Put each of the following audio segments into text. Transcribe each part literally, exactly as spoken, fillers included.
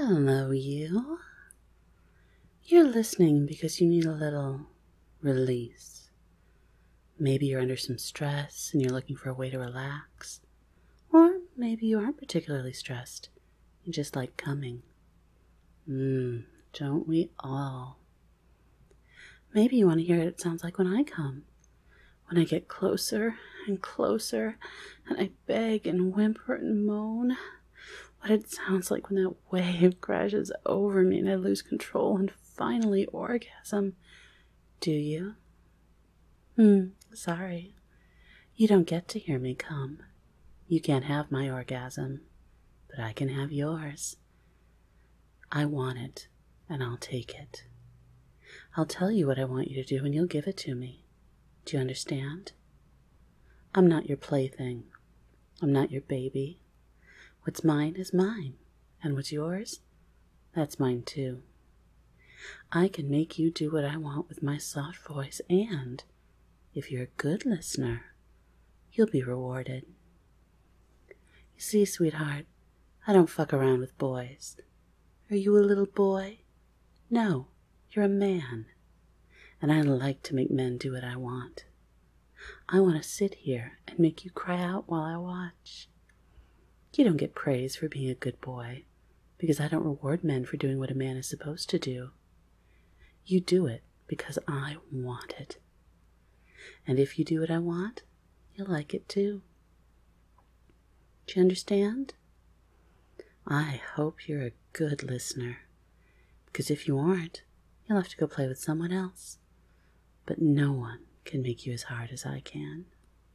Hello, you. You're listening because you need a little release. Maybe you're under some stress and you're looking for a way to relax. Or maybe you aren't particularly stressed. You just like coming. Mmm, don't we all? Maybe you want to hear what it sounds like when I come. When I get closer and closer and I beg and whimper and moan. What it sounds like when that wave crashes over me and I lose control and finally orgasm. Do you? Hmm, sorry. You don't get to hear me come. You can't have my orgasm, but I can have yours. I want it, and I'll take it. I'll tell you what I want you to do, and you'll give it to me. Do you understand? I'm not your plaything. I'm not your baby. What's mine is mine, and what's yours, that's mine too. I can make you do what I want with my soft voice, and if you're a good listener, you'll be rewarded. You see, sweetheart, I don't fuck around with boys. Are you a little boy? No, you're a man, and I like to make men do what I want. I want to sit here and make you cry out while I watch. You don't get praise for being a good boy, because I don't reward men for doing what a man is supposed to do. You do it because I want it. And if you do what I want, you'll like it too. Do you understand? I hope you're a good listener, because if you aren't, you'll have to go play with someone else. But no one can make you as hard as I can.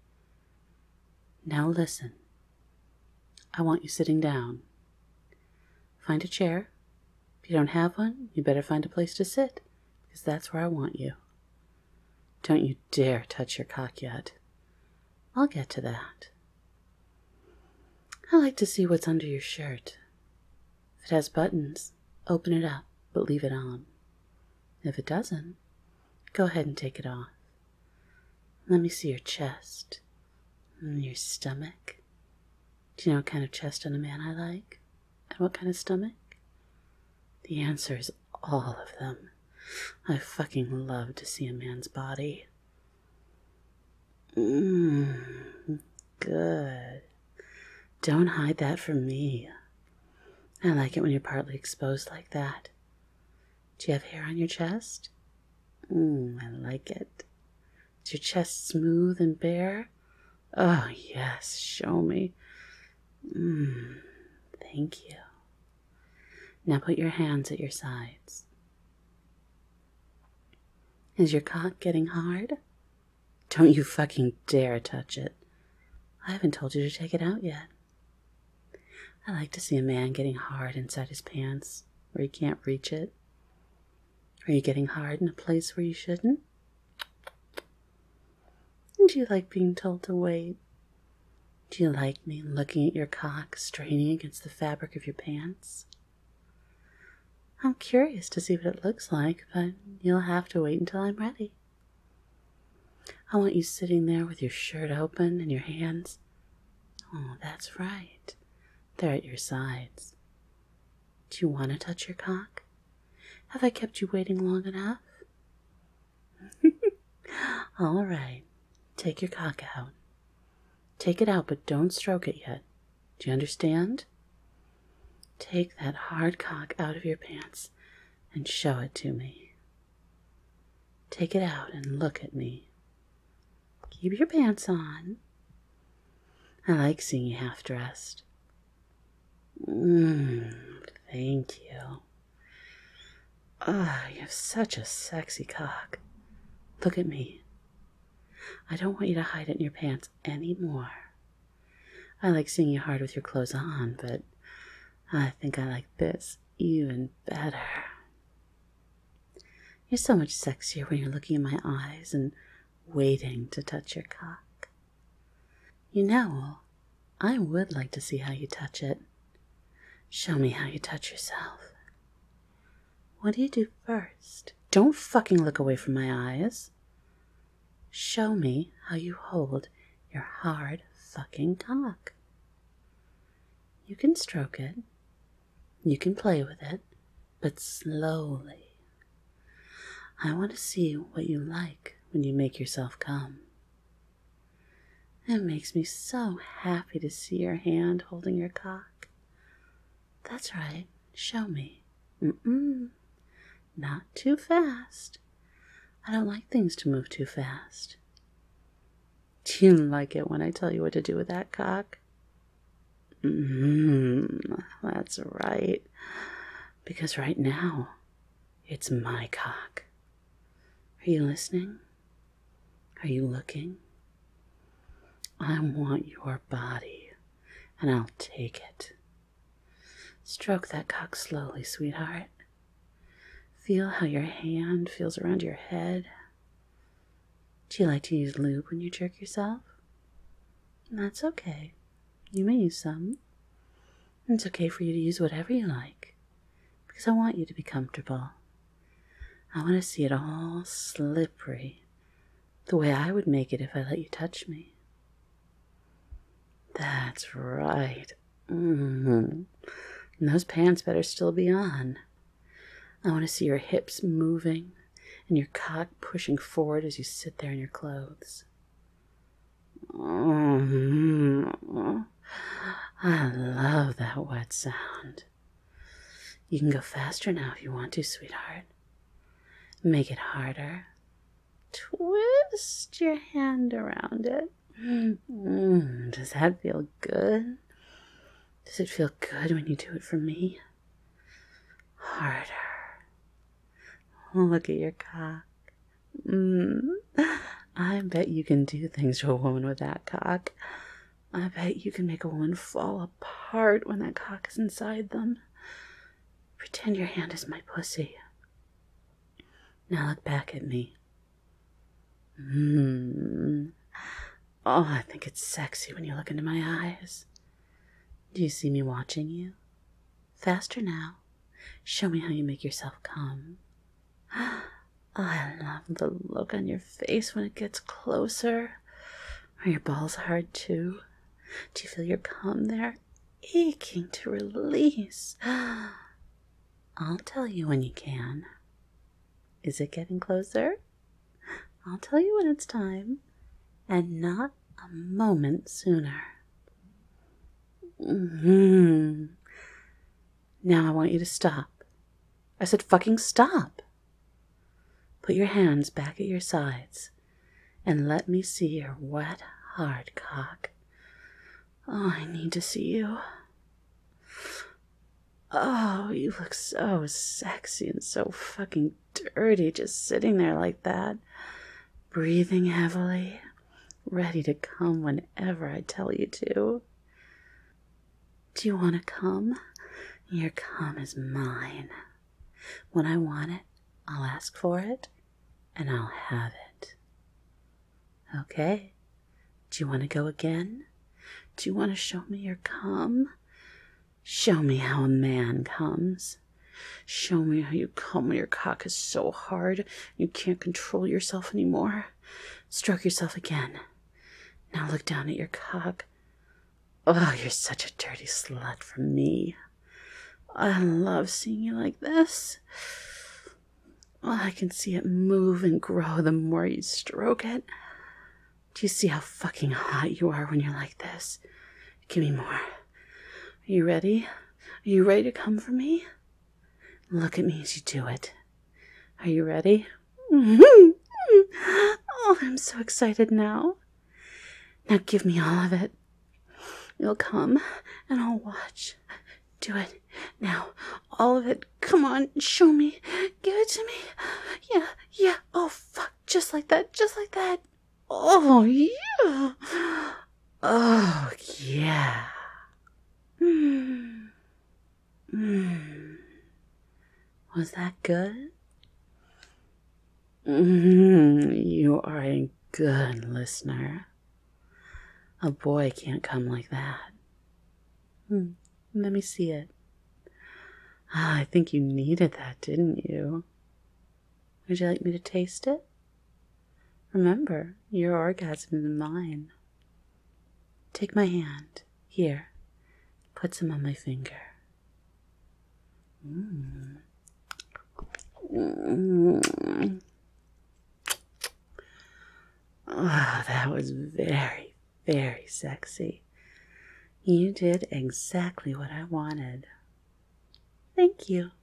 Now listen. I want you sitting down. Find a chair. If you don't have one, you better find a place to sit, because that's where I want you. Don't you dare touch your cock yet. I'll get to that. I like to see what's under your shirt. If it has buttons, open it up, but leave it on. If it doesn't, go ahead and take it off. Let me see your chest and your stomach. Do you know what kind of chest on a man I like? And what kind of stomach? The answer is all of them. I fucking love to see a man's body. Mmm, good. Don't hide that from me. I like it when you're partly exposed like that. Do you have hair on your chest? Mmm, I like it. Is your chest smooth and bare? Oh, yes, show me. Mmm, thank you. Now put your hands at your sides. Is your cock getting hard? Don't you fucking dare touch it. I haven't told you to take it out yet. I like to see a man getting hard inside his pants where he can't reach it. Are you getting hard in a place where you shouldn't? Do you like being told to wait? Do you like me looking at your cock straining against the fabric of your pants? I'm curious to see what it looks like, but you'll have to wait until I'm ready. I want you sitting there with your shirt open and your hands. Oh, that's right. They're at your sides. Do you want to touch your cock? Have I kept you waiting long enough? All right. Take your cock out. Take it out, but don't stroke it yet. Do you understand? Take that hard cock out of your pants and show it to me. Take it out and look at me. Keep your pants on. I like seeing you half-dressed. Mmm, thank you. Ah, oh, you have such a sexy cock. Look at me. I don't want you to hide it in your pants anymore. I like seeing you hard with your clothes on, but I think I like this even better. You're so much sexier when you're looking in my eyes and waiting to touch your cock. You know, I would like to see how you touch it. Show me how you touch yourself. What do you do first? Don't fucking look away from my eyes. Show me how you hold your hard fucking cock. You can stroke it. You can play with it, but slowly. I want to see what you like when you make yourself come. It makes me so happy to see your hand holding your cock. That's right, show me. Mm-mm, not too fast. I don't like things to move too fast. Do you like it when I tell you what to do with that cock? Mm-hmm, that's right. Because right now, it's my cock. Are you listening? Are you looking? I want your body, and I'll take it. Stroke that cock slowly, sweetheart. Feel how your hand feels around your head. Do you like to use lube when you jerk yourself? That's okay. You may use some. It's okay for you to use whatever you like, because I want you to be comfortable. I want to see it all slippery, the way I would make it if I let you touch me. That's right. Mm-hmm. And those pants better still be on. I want to see your hips moving and your cock pushing forward as you sit there in your clothes. Mm-hmm. I love that wet sound. You can go faster now if you want to, sweetheart. Make it harder. Twist your hand around it. Mm, does that feel good? Does it feel good when you do it for me? Harder. Look at your cock. Mm. I bet you can do things to a woman with that cock. I bet you can make a woman fall apart when that cock is inside them. Pretend your hand is my pussy. Now look back at me. Mm. Oh, I think it's sexy when you look into my eyes. Do you see me watching you? Faster now. Show me how you make yourself come. Oh, I love the look on your face when it gets closer. Are your balls hard too? Do you feel your cum there aching to release? I'll tell you when you can. Is it getting closer? I'll tell you when it's time, and not a moment sooner. Mm-hmm. Now I want you to stop. I said fucking stop. Put your hands back at your sides and let me see your wet, hard cock. Oh, I need to see you. Oh, you look so sexy and so fucking dirty just sitting there like that, breathing heavily, ready to come whenever I tell you to. Do you want to come? Your cum is mine. When I want it, I'll ask for it, and I'll have it. Okay? Do you want to go again? Do you want to show me your cum? Show me how a man comes. Show me how you come when your cock is so hard you can't control yourself anymore. Stroke yourself again. Now look down at your cock. Oh, you're such a dirty slut for me. I love seeing you like this. Oh, I can see it move and grow the more you stroke it. Do you see how fucking hot you are when you're like this? Give me more. Are you ready? Are you ready to come for me? Look at me as you do it. Are you ready? Oh, I'm so excited now. Now give me all of it. You'll come and I'll watch. Do it now. All of it. Come on, show me. Give it to me. Yeah, yeah. Oh, fuck. Just like that. Just like that. Oh, yeah. Oh, yeah. Mm. Mm. Was that good? Mm, you are a good listener. A boy can't come like that. Hmm. Let me see it. Ah, I think you needed that, didn't you? Would you like me to taste it? Remember, your orgasm is mine. Take my hand. Here. Put some on my finger. Mm. Mm. Oh, that was very, very sexy. You did exactly what I wanted. Thank you.